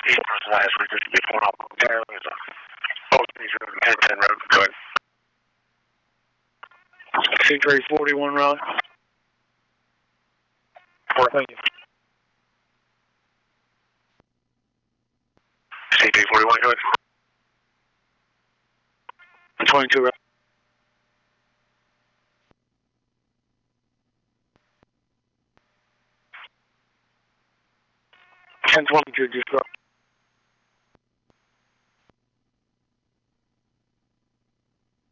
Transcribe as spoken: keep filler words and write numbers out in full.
East person last week, this will be pulling off momentarily. It's a both these road and ten ten road. Go ahead. C three forty-one, Ron. Four, thank you. C three forty-one, go ahead. twenty-two, right? ten twenty-two, just drop.